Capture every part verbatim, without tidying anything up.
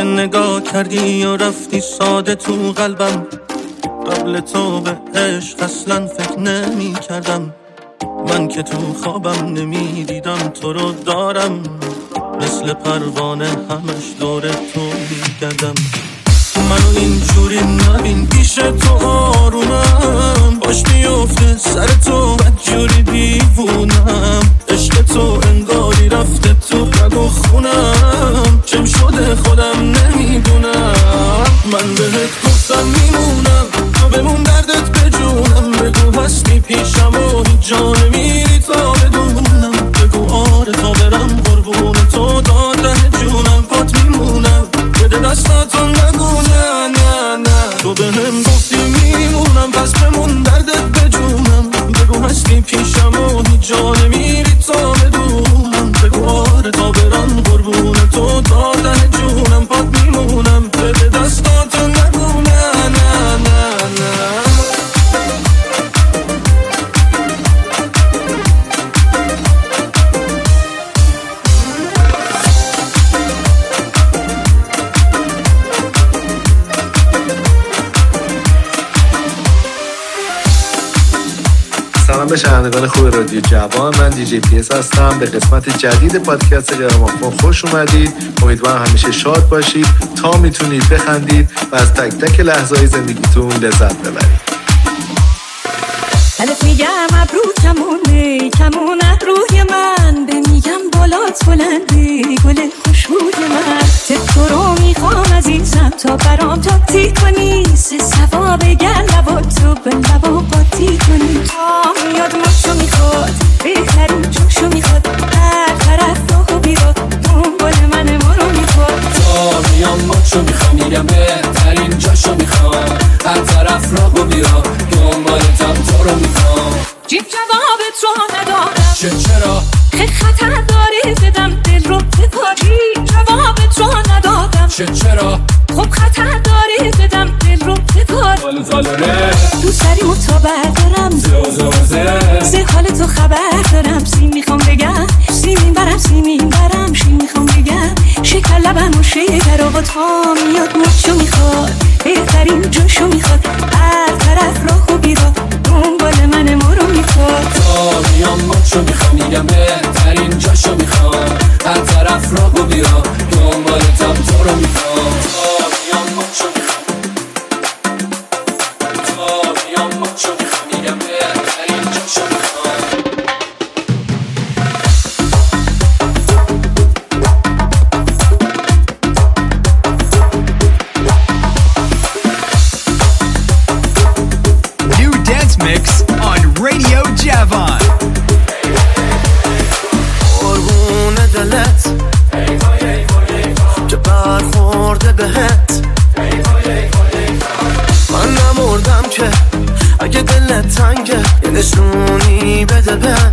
نگاه کردی و رفتی ساده تو قلبم. قبل تو به عشق اصلا فکر نمی کردم. من که تو خوابم نمی دیدم تو رو دارم. مثل پروانه همش دور تو می گردم. منو اینجوری نبین پیش تو آرومم. باش میفته سر تو بدجوری دیوونم. عشق تو انگاری رفته تو رگ و خونم. چم شده خودم نمیدونم. من بهت گفتم میمونم تو بمون دردت به جونم. بگو هستی پیشم و هیچ جا نمیری تا بدونم. بگو آره تا برم قربون تو داده جونم. پات میمونم بده دستاتو نگو نه نه نه. تو به هم گفتی میمونم پس بمون دردت به جونم. بگو هستی پیشم و هیچ جا نمیری تا بدونم. بگو آره تا برم قربون تو داده جونم. پات میمونم بده دستاتو نگو نه نه نه نه. سلام به شنوندگان خوب رادیو جوان. من دی جی پی اس هستم. به قسمت جدید پادکست گرامافون خوش اومدید. امیدوارم همیشه شاد باشید تا میتونید بخندید و از تک تک لحظه‌های زندگیتون لذت ببرید. الف میگم ابرو کمونه کمونه روی من. به میگم بالات بلندی گل خوشبوی من. تو رو میخوام عزیزم تا برام تاتی کنی. سه ثواب گل لبا تو به لبا قاطی کنی. تا میاد ماشو میخواد بهترین جوشو میخواد. هر طرف راهو بیرا دنبال من مرو میخواد. تا میام ماشو میخوام میگم بهترین جاشو میخوام. هر طرف راهو بیرا دنبالتم تو رو میخوام. جیب جوابت رو ندارم. چه چرا؟ خیلی خطر داری بدم دل رو بپاری. جوابت رو ندادم. چه چرا؟ خب خطر داری بدم دل رو بپاری. حال زالره تو سری متابر دارم. زوزه وزه زه حال تو خبر دارم. سی میخوام بگم سیمین برم سیمین برم. شی میخوام بگم شکر لبم و شکر. آقا تا میاد مچو میخواد بهترین جاشو میخواد. هر طرف راهو بیرا دنبال من مرو میخواد. تا میام مچو میخوام میگم بهترین جاشو میخوام. هر طرف راهو بیرا دنبالتم تو رو میخوام. تا میام مچو میخوام تا میام مچو میخوام میگم بهترین جاشو میخوام. Mix on Radio Javon. قربون دلت که برخورده بهت. من نمردم که اگه دلت تنگه یه نشونی بده بهم.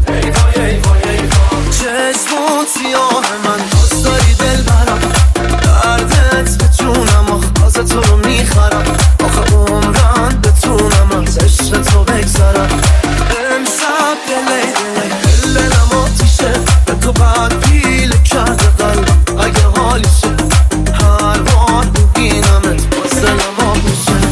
چشمون سیاه من دوست داری دل برم. دردت به جونم آخ آز تو رو میخرم. آخه عمران بتونم از عشق تو بگذرم. امشب دلی دلی دلم آتیشه. به تو بعد پیله کرده قلبم. اگه حالیشه هر بار ببینمت باز دلم آب میشه.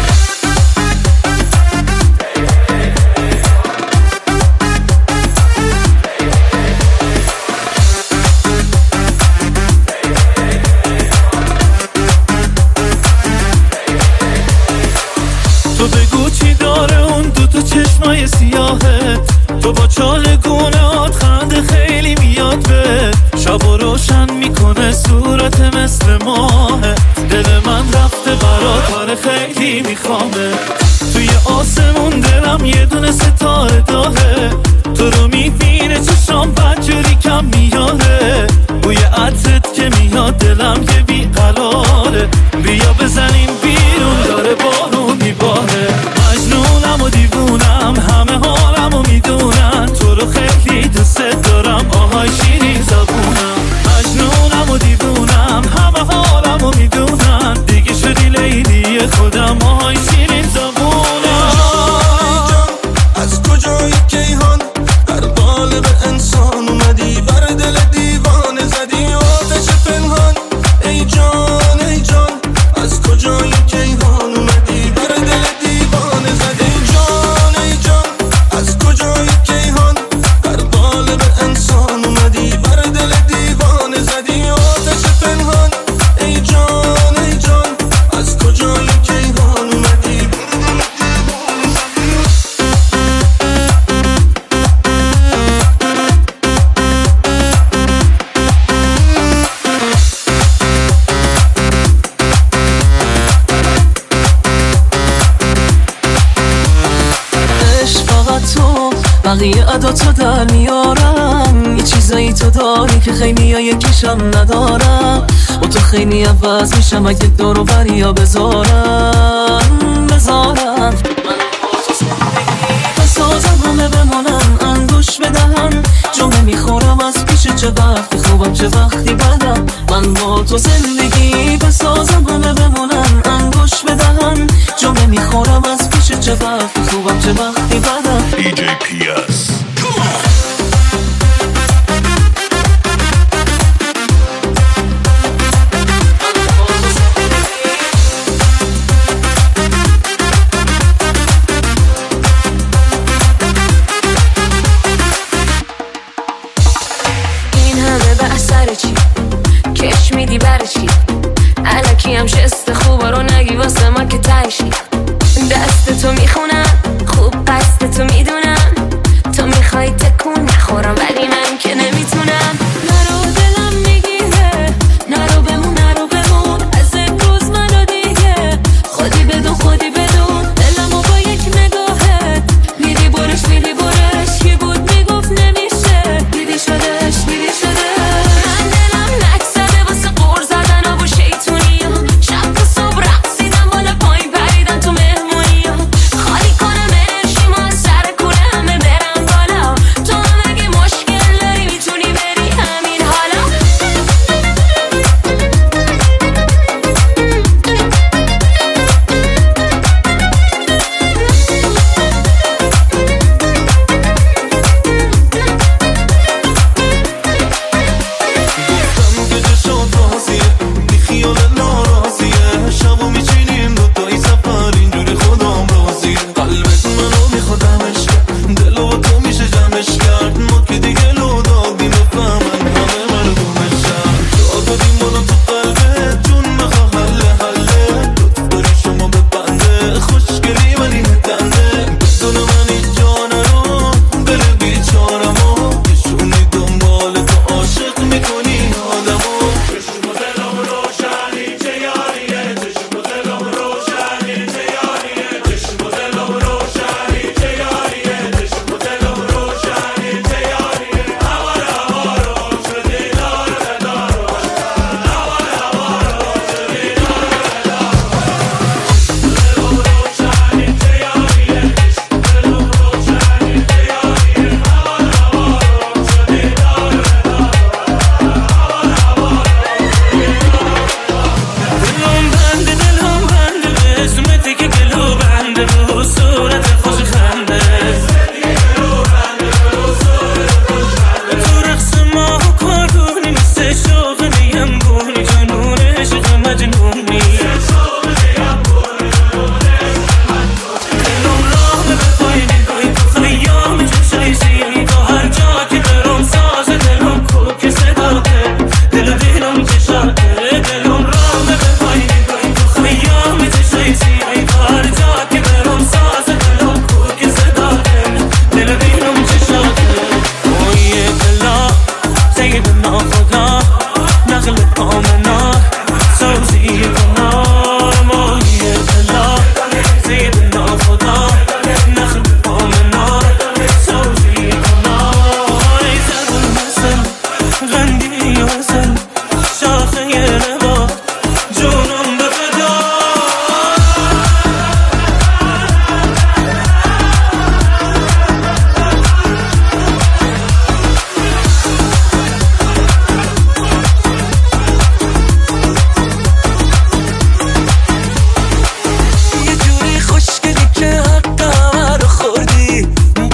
تو بگو چی داره اون دوتا چشمای سیاهت. تو با چالگونات خنده خیلی میاد به. شب و روشن میکنه صورت مثل ماهه. دل من رفته برات کار خیلی میخوامه. توی آسمون دلم یه دونه ستاره داهه. تو رو میبینه چشام بدجوری کم میاره. بوی عطرت که میاد دلم یه بیقراره. بیا بزنیم بیرون داره بارون میباره. مجنونم و دیوونم همه حالم و میدونن. تو رو خیلی دوست دارم آهای شیرین زبونم. مجنونم و دیوونم همه حالم و میدونن. دیگه شدی لیلی خودم آهای شیرین زبونم. از کجای کیهان در قالب انسان اومدی. بر دل دیوانه زدی آتش پنهان. ای جان بقیه عداتو در میارم. یه چیزایی تو داری که خیلی ها یکیشم ندارم و تو خیلی عوض میشم اگه دور و بریا بذارم بذارم بسازم همه بمانم انگوش بدهم جمعه میخورم از پیش چه وقتی خوبم چه وقتی بدم من با تو زندگی بسازم همه بمانم انگوش بدهم جمعه میخورم از پیش چه وقتی خوبم چه وقتی بدم. دی جی پی اس کش میدی برای چی الکی هم شست خوبا رو نگی واسه ما که تایشی دست تو میخونم خوب قصد تو میدونم تو میخوای تکون نخورم ولی من که نمیتونم نرو دلم میگیره نرو بمون نرو بمون از امروز منو دیگه خودی بدون خودی بدون دلمو با یک نگاهت میری برش میری برش کی بود میگفت نمیشه دیدی شدش دیدی شدش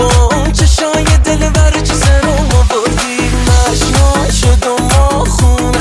شد و ما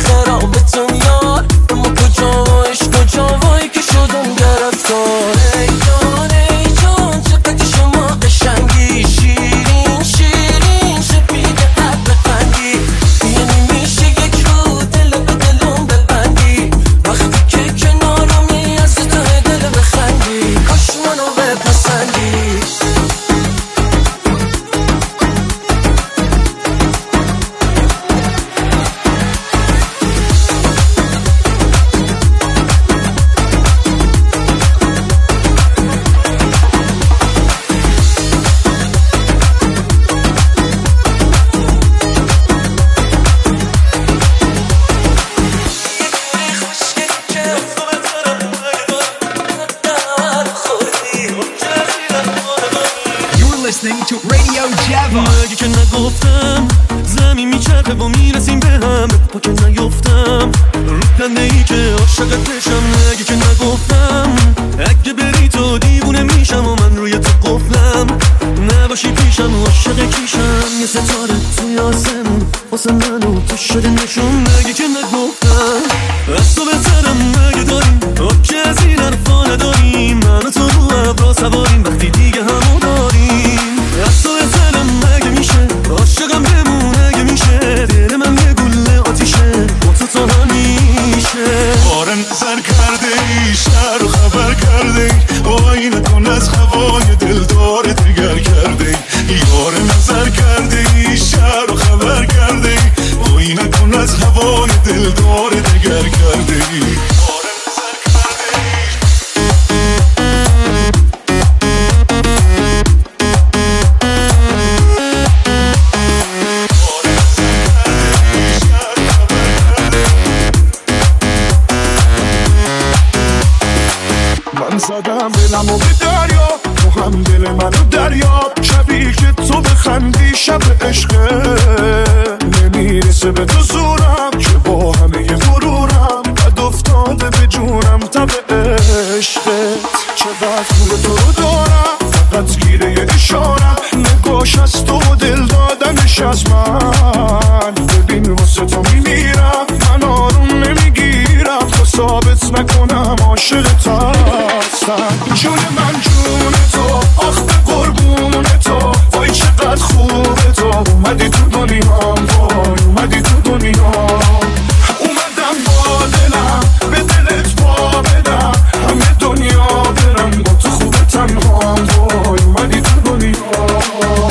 نگفتم زمین میچرخه و میرسیم به هم با که نیفتم رو کنده ای که عاشقت بشم اگه که نگفتم اگه بری تو دیوونه میشم و من روی تو قفلم نباشی پیشم و عاشق کیشم یه ستاره توی آسمون واسه منو تو شده نشون اگه که نگفتم از تو بهترم اگه داریم که از این حرفا نداریم من و تو رو ابرا سواریم وقتی دیگه همو داریم از تو بهترم اگه میشه عاشقم بمون اگه میشه دل من یه گله آتیشه با تو تا همیشه باره نظر کرده ای شهر و خبر کرده ای وای نکن از هوای دلدار دگر کرده ای یار نظر کرده ای شهر و خبر کرده ای وای نکن از هوای دلدار دگر کرده ای زدم دلمو به دریا تو هم دل منو دریا شبیه که تو بخندی شب عشقه نمیرسه به تو زورم که با همه غرورم بد افتاده به جونم تب عشقت چقدر خوب تو رو دارم فقط گیره اشارم نگاش از تو و دل دادنش از من ببین واسه تو میمیرم من آروم نمیگیرم تا ثابت نکنم عاشقت هستم جون من جون تو آخ به قربون تو وای چقدر خوبه تو اومدی تو دنیام وای اومدی تو دنیام اومدم با دلم به دلت پا بدم همه دنیا برم با تو خوبه تنهام وای اومدی تو دنیام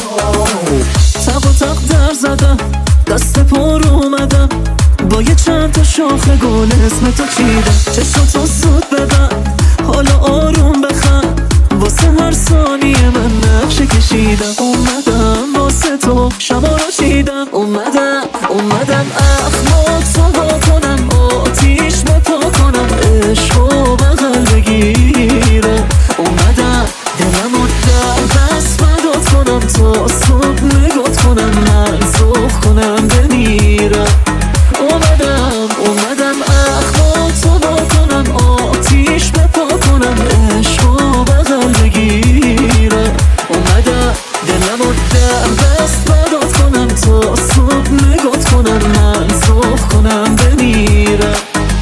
تق و تق در زدم دست پر اومدم با یه چند تا شاخه گل اسم تو چیدم چشم تو سود بدم حالا آروم بخند واسه هر ثانیه من نقشه کشیدم اومدم واسه تو شما رو چیدم اومدم اومدم اخمات سوا کنم آتیش بپا کنم عشقو بغل بگیرم اومدم دلمو در دست مداد کنم تا صبح نگات کنم من زخ کنم بمیرم اومدم اومدم اخمات سوا کنم آتیش بپا کنم عشقو بغل بگیرم اومدم دلمو در دست مداد کنم تا صبح نگات کنم من زخ کنم بمیرم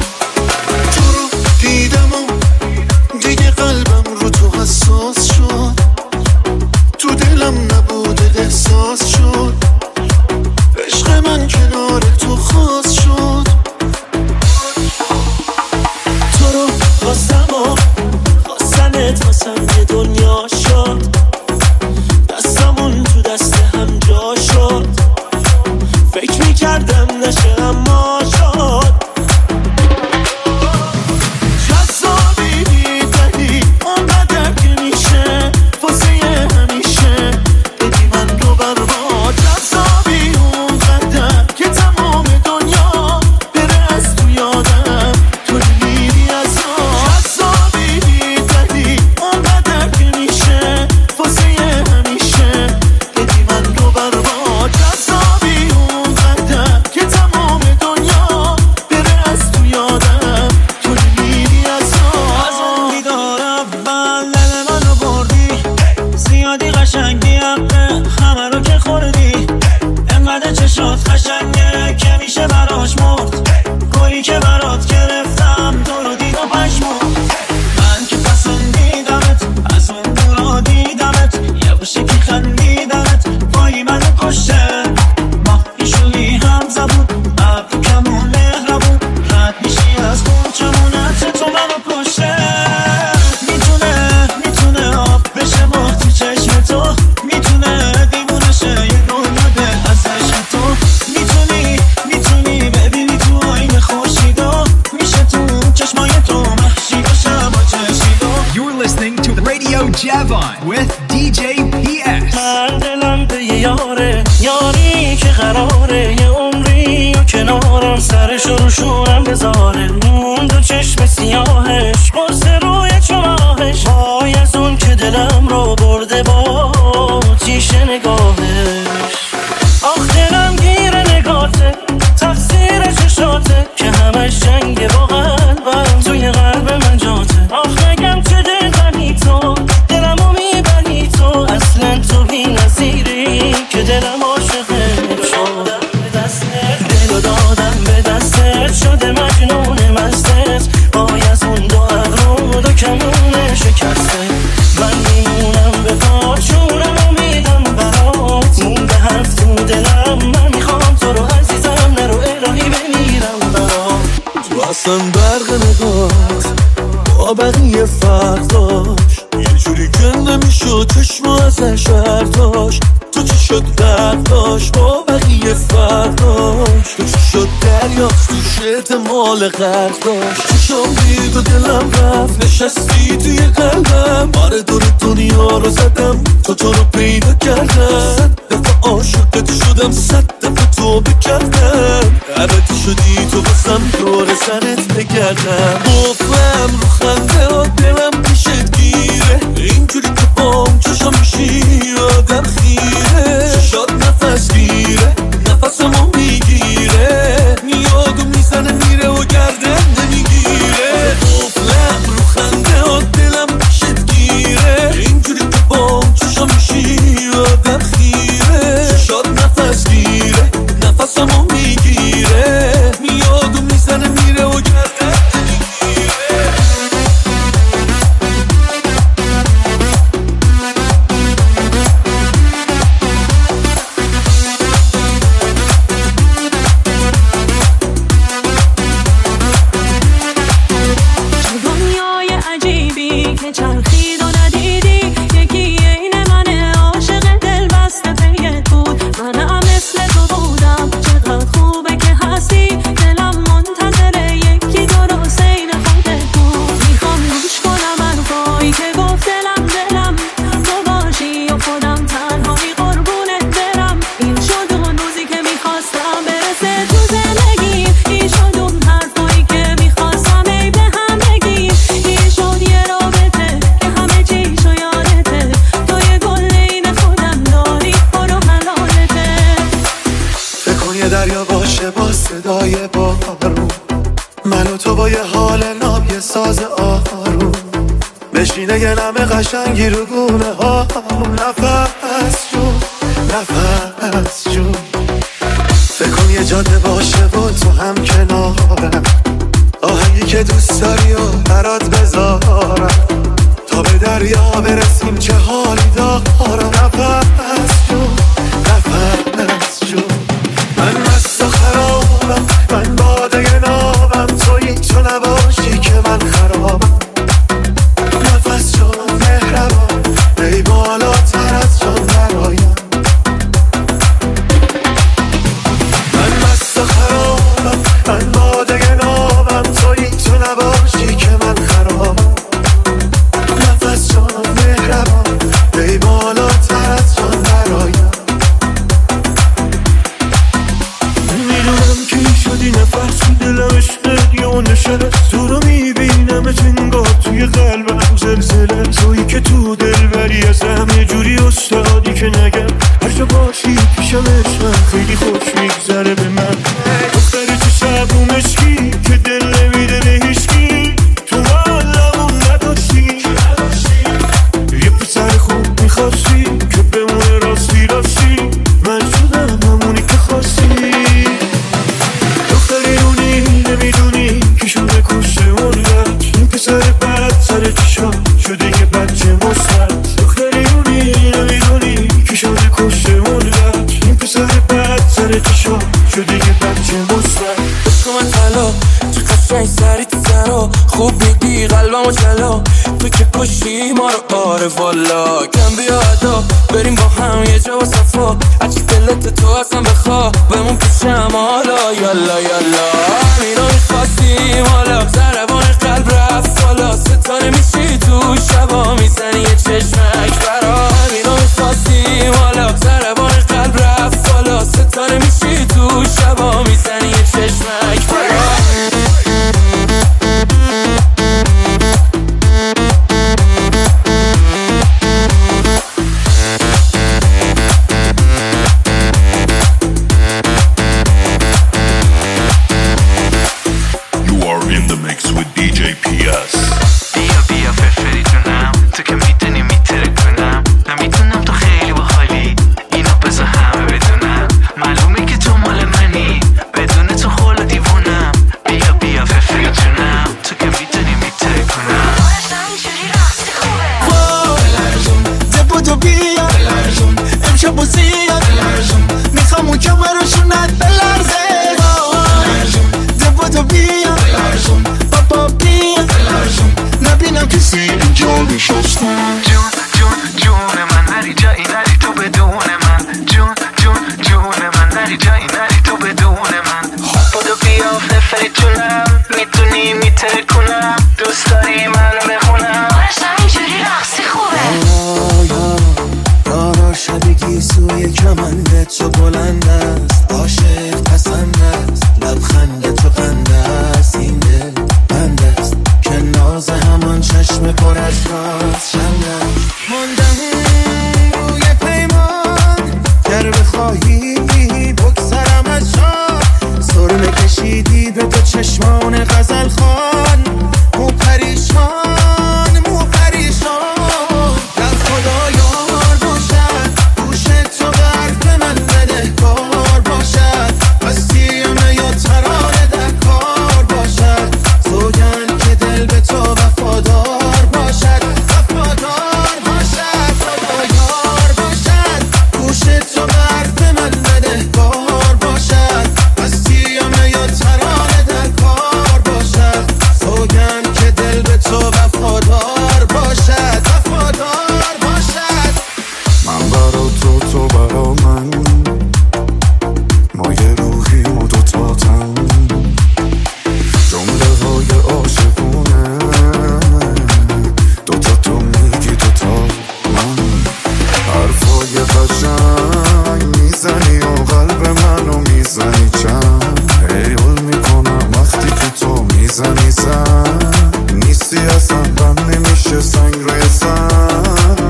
تو رو دیدم و دیگه قلبم رو تو حساس شد تو دلم نبوده احساس شد عشق من کنار تو خاص شد تو رو خواستم و خواستنت واسم یه دنیا شد دستمون تو دست هم جا شد فکر میکردم نشه اما شد جذابی بیدلی اونقدر که میشه واسه همیشه بدی من رو بروا جذابی اونقدر که تمام دنیا بره از تو یادم تو میری از جذابی بیدلی اونقدر که میشه واسه همیشه بدی من رو بروا جذابی اونقدر که تمام دنیا بره از تو یادم تو میری از اون دیدار اول دل منو بردی زیادی قشنگی حقه همه رو که خوردی انقدر چشات قشنگه که میشه براش مرد گلی که برات گرفتم تو رو دید و پشمرد من که پسندیدمت از اون دورا دیدمت یه باشه که خندیدمت وای منو کشته ماهی شوی هم زبون ابرو کمون مهربون رد میشی از قرچمونت تو منو کشته میتونه میتونه آب بشه ماه تو چشم تو میتونه دیوونه شه یه دنیا دل از عشق تو میتونی میتونی ببینی تو آینه خورشیدا میشه تو چشمای تو محشی باشم با چشیدا You're listening to Radio Javon with دی جی پی اس. من دلم به یه یاره یاری که قراره یه عمری و کنارم سرش رو شورم بذاره اون دو چشم سیاهش قرص روی چماهش وای از اون که دلم رو برده با تیشه نگاهش آه دلش جنگه با قلبم، توی قلب من جاته. آخ نگم چه دل بری تو، دلمو میبری تو، اصلا تو بی نظیری که دلم عاشقه تو. دلو دادم به دستت، شده مجنون مستت، وای از اون دو ابرو دو کمونه شکسته. من میمونم به پات، شورم و میدم برات، مونده حرف تو دلم، من میخوام تو رو عزیزم، نرو الهی بمیرم برات. تو اصلا برق نگاهت با بقیه فرق داشت، یه جوری که نمیشد چشم ازش برداشت. تو چی شد درد داشت با بقیه فرق داشت، تو چی شد دریاست توش احتمال غرق داشت. چشم دید و دلم رفت، نشستی توی قلبم، آره دور دنیا رو زدم تو تو رو پیدا کردم. صد دفعه عاشقت شدم، صد دفعه تو بکردم، دعوتی شدی تو بسم دور سرت بگردم. گفتم رو خنده ها دلم پیشت گیره، اینجوری که بام چشم میشی آدم خیره. شاد نفس گیره، نفسمو میگیره، یادو میزنه میره و گردن نمیگیره. گفتم رو خنده ها دلم پیشت گیره، اینجوری که بام چشم میشی آدم خیره. شاد نفس گیره، نفسمو میگیره، یادو میزنه میره و گردن نمیگیره. چرخید و ندیدی، یکی عین من عاشق دل بسته پیت بود. منم مثل تو بودم، چقدر خوبه که هستی، دلم منتظره یکی درست عین خودت بود. میخوام گوش کنم حرفایی که گفت دلم دلم، تو باشی و خودم تنهایی قربونت برم. این شد اون روزی که میخواستم برسه تو زندگی، این شد اون حرفایی که میخواستم ای به هم بگی. این شد یه رابطه که همه چیشو یادته، تو یه گل این خودم داری، برو حلالته. فکر کن یه دریا باشه با صدای بارون، من و تو با یه حال ناب یه ساز آروم، بشینه یه نم قشنگی رو گونه ها. نفس جون نفس جون، فکر کن یه جاده باشه و تو هم کنارم، آهنگی که دوست داری و برات بذارم، تا به دریا برسیم چه حالی دارم. نفس جون نفس جون، من مست و خرابم، من باده نابم، تویی تو نباشی که من خرابم. نفس جون مهربان، ای بالاتر از جان برایم. من مست و خرابم، من باده نابم، تویی تو نباشی که من خرابم. نفس جون مهربان، ای بالاتر از جان برایم. میدونم که شدی نفس دلم عشقت یا نشست، تو رو میبینم چنگاه توی قلبم زلزله. تویی که تو دل بری ازم، یه جوری استادی که نگم هر جا باشی پیشم عشقم، خیلی خوش میگذره به من. دختر چه شب و مشکی که دل نمیده به هیچکی، تو حالمون نداشتی، یه پسر خوب میخواستی که بمونه راستی راستی، من شدم همونی که خواستی. دختری رونی نمیدونی که شده کشته مرد، این پسر بد سر چشا شده یه بچه مصد. دختری رونی نمیدونی که شده کشته مرد، این پسر بد سر چشا شده یه بچه مصد. عشق من طلا چه قشنگ سری تو سرا، خوب میگی قلبم و جلا، تو که کشی ما رو آره والا. کم بیا ادا بریم با هم یه جا و صفا، هرچی دلت تو اصلا بخوا، بمون پیشم حالا یالا یالا. همینو میخواستیم حالا، ضربان قلب رفت بالا، ستاره میشی تو شبا، میزنی یه چشمک برا. همینو میخواستیم حالا، ضربان قلب رفت بالا، ستاره میشی تو شبا، میزنی یه چشمک برا. mix with دی جی پی اس. بیا بیا فرفری جونم، تو که میدونی میتره کنم، نمیتونم تو خیلی باحالی، اینو بذار همه بدونم، معلومه که تو مال منی، بدون تو خول دیوونم. بیا بیا فرفری جونم، تو که میدونی میتره کنم. بودو بیا امشب و زیاد میخوام اون کمرشونت بلرزه. ده بودو بیا بابا بیا نبینم کسی اینجا نشستم. جون جون جون من نری جایی نری تو بدون من. جون جون جون من نری جایی نری تو بدون من. بودو بیا فرفری جونم، میتونی میتره کنم، دوست داری منو بخونم. باشم اینجوری رقصی خوبه. راه شبیگی سوی کمنده تو بلند است، عاشق پسند است، لبخند تو قند است، این دل بند است که ناز همان چشم پر از راز چند است. موندم روی پیمان گر بخواهی بگذرم از جا، سرمه کشیدی به دو چشمان غزل خان، مو پریشان مو پریشان. در خدا یار باشد گوش تو به حرف من بدهکار باشد، وسیمه یا ترانه در کار باشد، سوگند که دل به تو وفادار باشد، وفادار باشد. خدا یار باشد گوش تو به حرف من بدهکار باشد، وسیمه یا ترانه در کار باشد، سوگند که دل به تو وفادار باشد، وفادار باشد. من برا تو تو برا من، ما یه روحیم و دوتا تن، جمله های عاشقونه، دوتا تو میگی دوتا من، حرفای قشنگ میزنی و قلب منو میزنی چند، حیول میکنم وقتی که تو میزنی زن، نیستی اصلا بند نمیشه سنگ روی سن.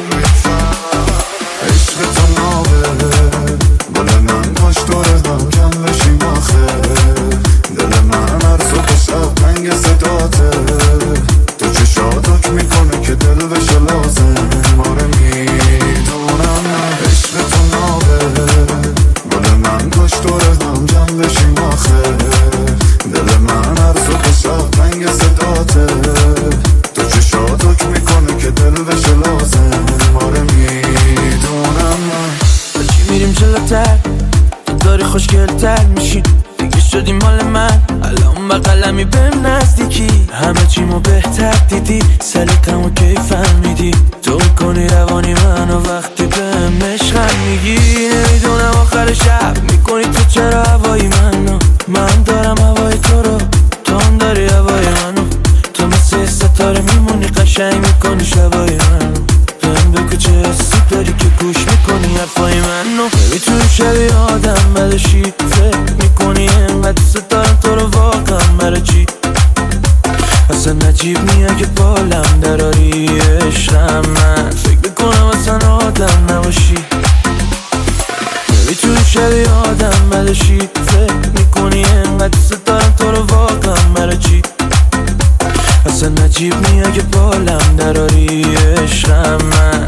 عشق تو نابه گل من باش دوره هم کم بشیم آخه، دل من عرض و بشب تنگ صداته، تو چشاتک میکنه که دل بشه لازم، ماره میدونم من. عشق تو نابه گل من باش دوره هم کم بشیم آخه، دل من عرض و بشب تنگ صداته، تو چشاتک میکنه که دل بشه لازم، ماره میدونم من. بچی میریم جلوتر، تو داری خوشگلتر میشی، دیگه شدی مال من، الان بقلمی بهم نزدیکی، همه چیمو بهتر دیدی، سلیقمو کیفم میدی، تو میکنی روانی منو وقتی بهم عشقم میگی. نمیدونم آخر شب میکنی تو چرا هوای منو، من دارم هوای تو رو، تو هم داری هوای منو، تو مثل ستاره میمونی قشنگ میکنی شبای منو، بهم بگو چه حسی داری که گوش میکنی حرفای منو. نمیتونی شبیه آدم بدشی، فکر میکنی انقدر دوست دارم تو رو واقعا مرا چی، اصلا نجیب نیه که بالم دراری عشقم، من فکر میکنم اصلا آدم نباشی. نمیتونی شبیه آدم بدشی، فکر میکنی انقدر دوست دارم تو رو واقعا مرا چی، اصلا نجیب نیه که بالم دراری عشقم، من